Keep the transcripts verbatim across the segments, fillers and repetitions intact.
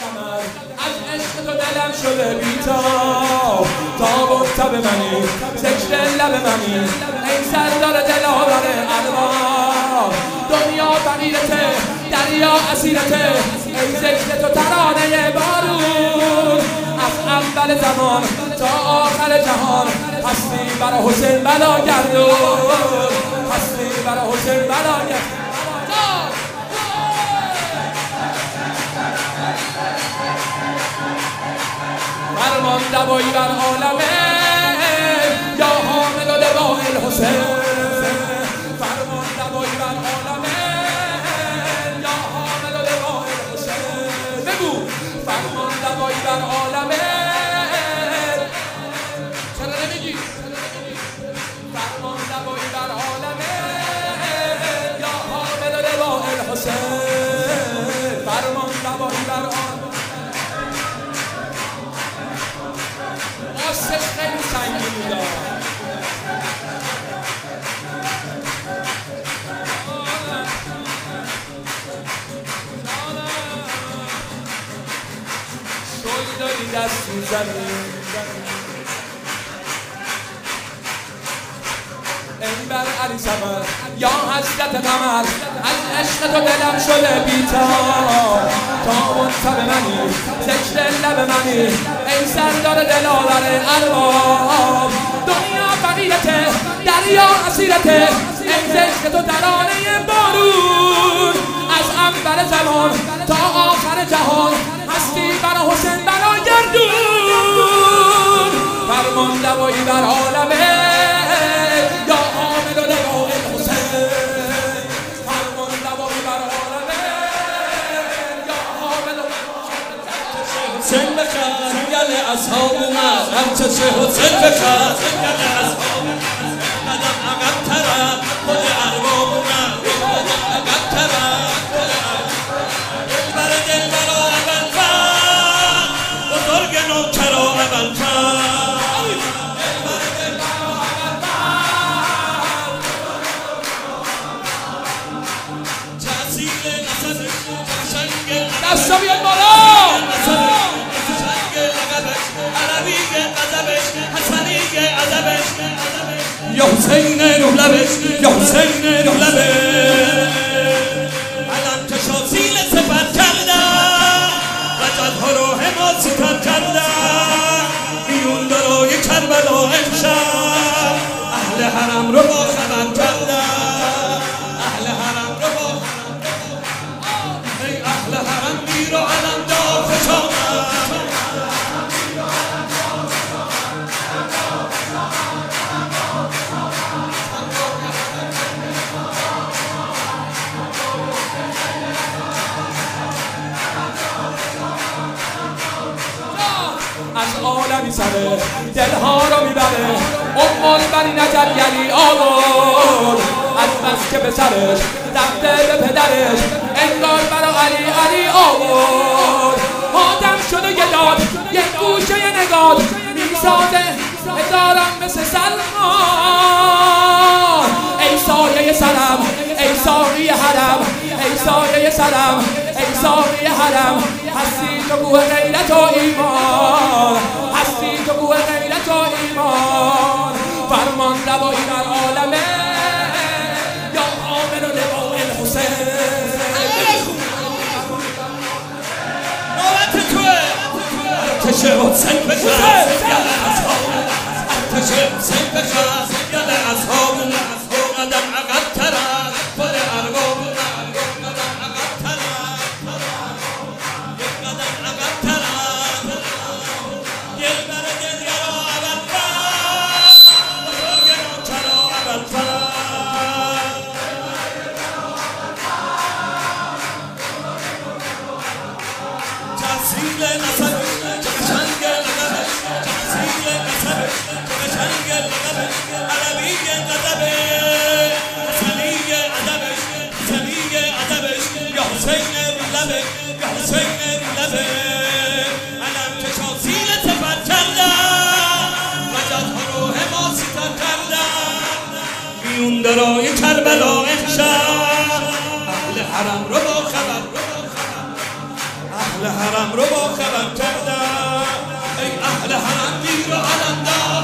قمر از عشق تو دلم شده بیتاب تاب و تب منی ذکر لب منی ای سردار دلاور ارباب دنیا فقیرته دریا اسیرته ای ذکر تو ترانه بارون از اول زمان تا آخر جهان هستی برا حسین بلا گردون هستی برا حسین بلا گردون فرمان دوایی بر عالمه یا حامل و لواء الحسین فرمان دوایی بر عالمه یا حامل و لواء الحسین بگو فرمان دوایی بر عالمه چرا نمیگی فرمان دوایی بر عالمه یا حامل و لواء الحسین فرمان دوایی بر عالمه آسش خیلی سنگینی دار شل داری دست میزنی انبر علی سمر یا حضرت قمر از عشق تو دلم شده بیتاب تا منتب منی ذکر لب منی ای سردار دلاور ارباب دنیا فقیرته دریا اسیرته ای ذکر تو ترانه بارون از اول زمان تا آخر جهان هستی برا حسین بلا گردون فرمان دوایی بر عالمه یا حامل و لواء الحسین فرمان دوایی بر عالمه یا حامل و حسین بخر گل اصحاب اومد همچه حسین بخر گل اصحاب قدم عقب ترم خود ارباب اومد قدم عقب ترم دلبر دلبر و اول فر بزرگ نوکر و اول فر دستا بیاد بالا یا حسین روح لبش یا حسین روح لبش علم کشا سیل سپر کردن وجدها رو حماس ستر کردن میون برای کربلا امشب اهل حرم رو با خبر کردن اهل حرم رو با ای اهل حرم میر و علم دار فشانن از عالمی سره دلها رو میبره امان بنی نجب یعنی آورد از بس که به سرش رفته به پدرش انگار برا علی علی آورد آدم شده یه داد یه گوشه یه نگاد میسازه هزارم مثل سلمان ای سایه سرم ای ساقی حرم ای سایه سرم ای ساقی حرم هستی تو گوه غیرت و ایمان هستی تو گوه غیرت و ایمان فرمان دوایی در عالمه یا حامل و لواء الحسین نوبت توه ارتش حسین بخواست یاله اصحاب ارتش حسین بخواست یاله اصحاب قدم عقب ترد خود ارباب قدم عقب ترد قدم عقب ترد دل بر دل یارا اول فرد بزرگ نوکرا اول فرد تحصیل نسل جمشنگ لقبش تحصیل نسل جمشنگ لقبش عربی قدبه حسنی ادبش حسنی ادبش یا حسین لبه یا حسین لبه علم کشا سیل سفر کردن وجدها رو حماسی تر کردن میون درای کربلا امشب اهل حرم رو با خبر اهل اهل حرم رو با خرم کردم ای اهل حرم گیر و علمدار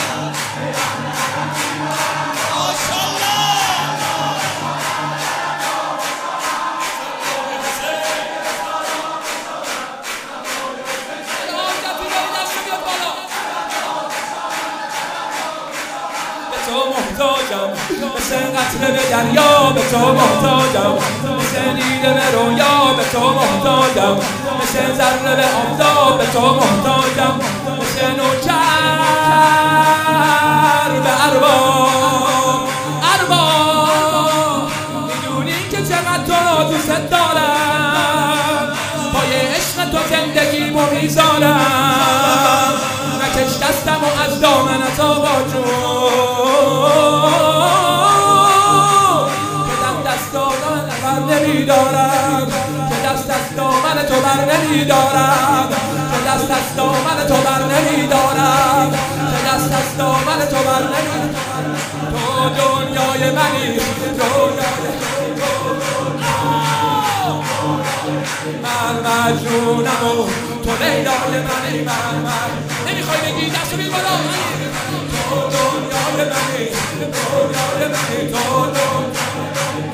تو محتاجم مثل قطره به دریا به تو محتاجم مثل دیده به رویا به تو محتاجم مثل ذره به آفتاب به تو محتاجم مثل نوکر به ارباب ارباب میدونی که چقدر تو را دوست دارم پای عشق تو زندگیمو میذارم نکش دستم و از دامنت آقا جون نمیدارم که دست از دامن تو بر نمیدارم که دست از دامن تو بر نمیدارم که دست از دامن تو بر نمیدارم تو دنیای منی من مجنونم و تو لیلای منی من من نمیخوای بگی دستو بی بالا تو دنیای منی دنیای منی تو دنیای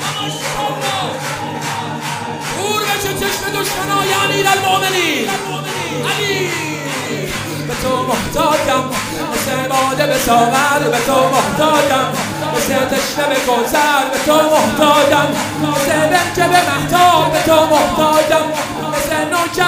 چشم دشمنای امیرالمومنین علی به تو محتاجم مثل باده به ساغر به تو محتاجم مثل تشنه به کوثر به تو محتاجم مثل بنجه به مهتاب به تو محتاجم مثل نوکر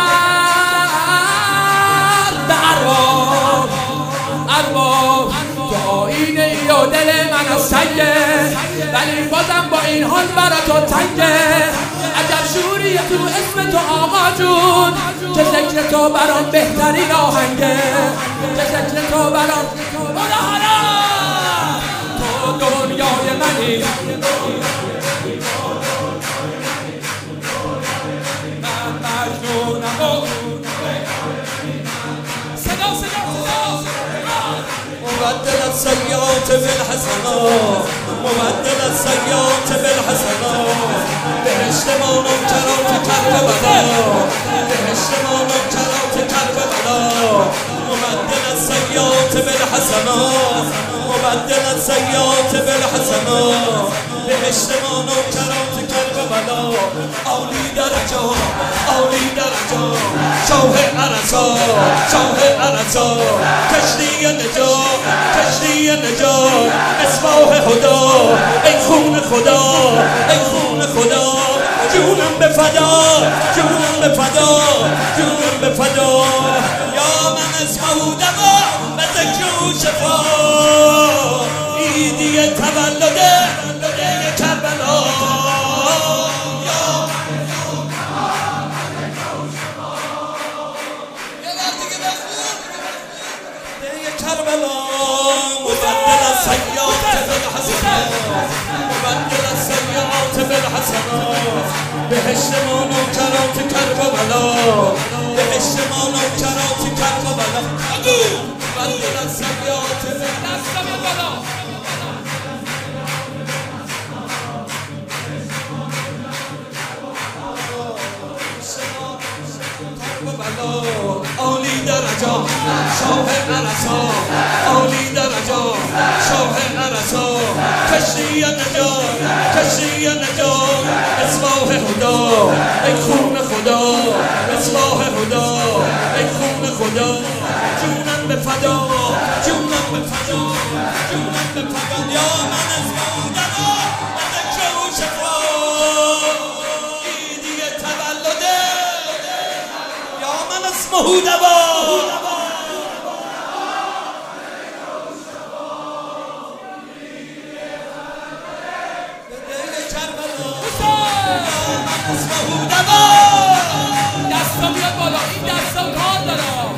به ارباب ارباب تو آینه ای و دل من از سنگه ولی بازم با این حال برا تو تنگه عجب شوریه تو اسم تو آقا جون که ذکر تو برام بهترین آهنگه که ذکر تو برام بلا حرام تو دنیای منی من مجنونم و صدا صدا صدا مبدل السیئات بالحسنات مبدل السیئات بالحسنات بهشت ما نوکرات کربلا بهشت ما نوکرات کربلا مبدل السیئات بالحسنات مبدل السیئات بالحسنات بهشت ما نوکرات کربلا عالی درجه عالی درجه شاه عرصا شاه عرصا کشتی نجات کشتی نجات مصباح خدا ای خون خدا ای خون خدا جونم به فدا جونم به فدا جونم به فدا یا من اسمه دوا به ذکر و شفا عیدی تولد کربلا کربلا مبدل السیئات بالحسنات مبدل السیئات بالحسنات بهشت ما نوکرات کربلا بهشت ما نوکرات کربلا مبدل السیئات بالحسنات عالی درجه شاه عرصا عالی درجه شاه عرصا کشتی نجات کشتی نجات مصباح خدا ای خون خدا مصباح خدا ای خون خدا جونم به فدا جونم به فدا جونم به فدا یا من از مودما و ذکر و شفا عیدی تولده من اسمه دوا دستا بیاد بالا این دستا کار دارم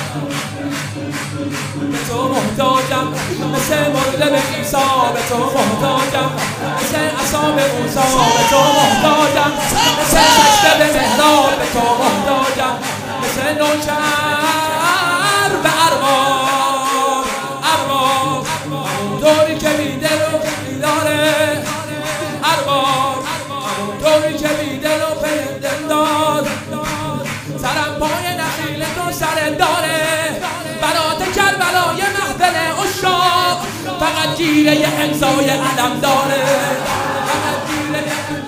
به تو محتاجم مثل مرده به عیسی به تو محتاجم مثل عصا به موسی به تو محتاجم مثل سجده به محراب به تو محتاجم مثل نوکر به ارباب ارباب همونطوری که بیدل و بیداره ارباب همونطوری که بیدل و پیدل دار گیره امضای علم داره، فقط گیره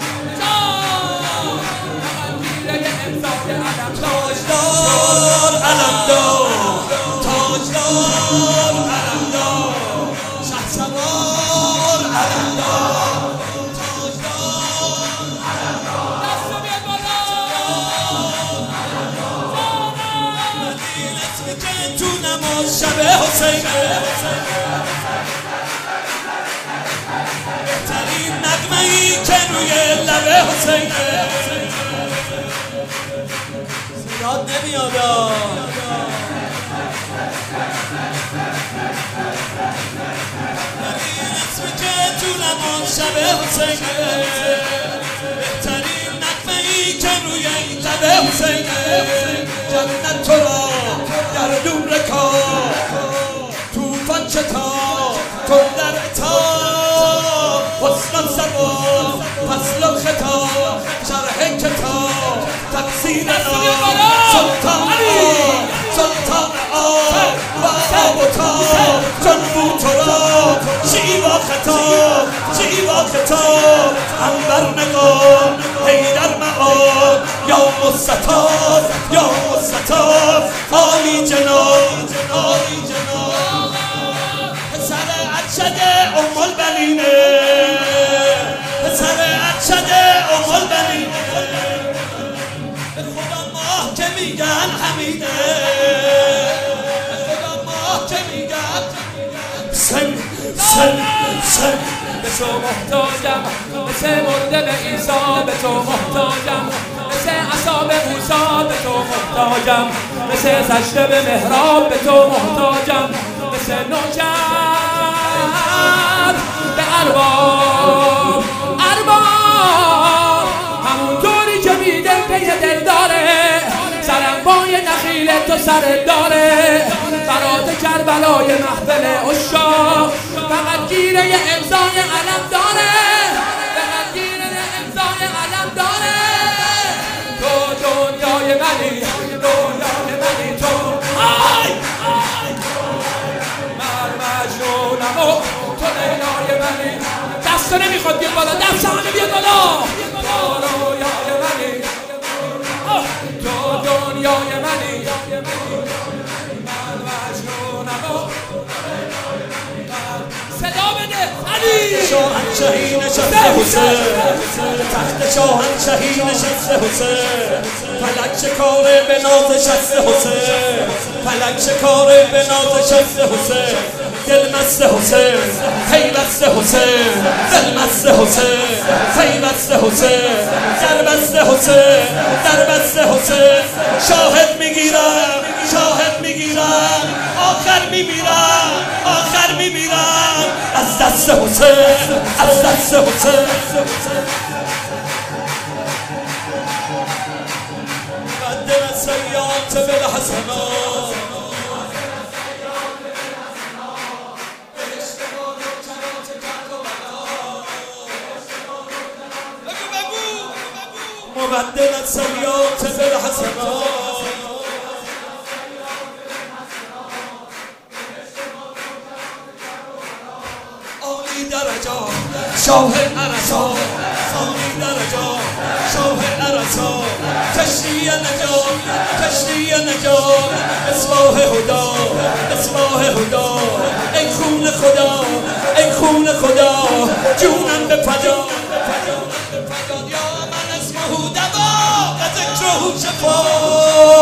امضای علم تاجدار علمدار، تاجدار علمدار، شهسوار علمدار، تاجدار علمدار. دستو بیاد بالا. این اسمی که تو نماز شب حسینه، بهترین نغمه‌ای که روی لب حسینه. یاد نمیاد این اسمی که تو نماز شب حسینه، بهترین نغمه‌ای که روی لب حسینه. جنت تو را در نور کار، توفان چتا تو در اتاب، حسن سبا فصل و خطاب، شرح کتاب تقصیر آب، سلطان آب، سلطان آب و آب و تاب، جنبو تو را شیوا خطاب، شیوا خطاب، انبر نگار حیدر معاب، یا مستطاب، یا مستطاب، عالی جناب، عالی جناب. پسر ارشد ام البنینه، پسر ارشد ام البنینه، به خدا ماه که میگن حمیده، به خدا ماه که میگن سن سن سن. به تو محتاجم مثل مرده به عیسی، به تو محتاجم مثل عصا به موسی، به تو محتاجم مثل سجده به محراب، به تو محتاجم مثل نوکر به ارباب، ارباب همونطوری که میده پی دل داره، سرم پای نخیل تو سر داره، برات کربلای محفل عشاق، فقط گیره امضای علم داره، فقط گیره امضای علم داره. تو دنیای منی، دنیای منی تو، آی من مجنونم و تو لیلای منی. دستو نمیخواد بیاد بالا، دست همه بیاد بالا. تو دنیای منی، تو دنیای منی، من مجنونم و صدا بده علی. شاهنشهی نشسته حسین، تخت شاهنشهی نشسته حسین، فلک شکاره به ناز شسته حسین، فلک شکاره به ناز شسته حسین. دل مست حسین، پیوسته حسین، دل مست حسین، پیوسته حسین، در بسته حسین، در بسته حسین. شاهد میگیرم، شاهد میگیرم، آخر میمیرم، آخر میمیرم از دست حسین، از دست حسین. قدم السیئات بالحسنات، مبدل السیئات بالحسنات، عالی درجات شاه عرصات، عالی درجات شاه عرصات، کشتی نجات، کشتی نجات، مصباح هدا، مصباح هدا. ای خون خدا، ای خون خدا، جونم به فدا، یا من اسمه دوا و ذکره شفا.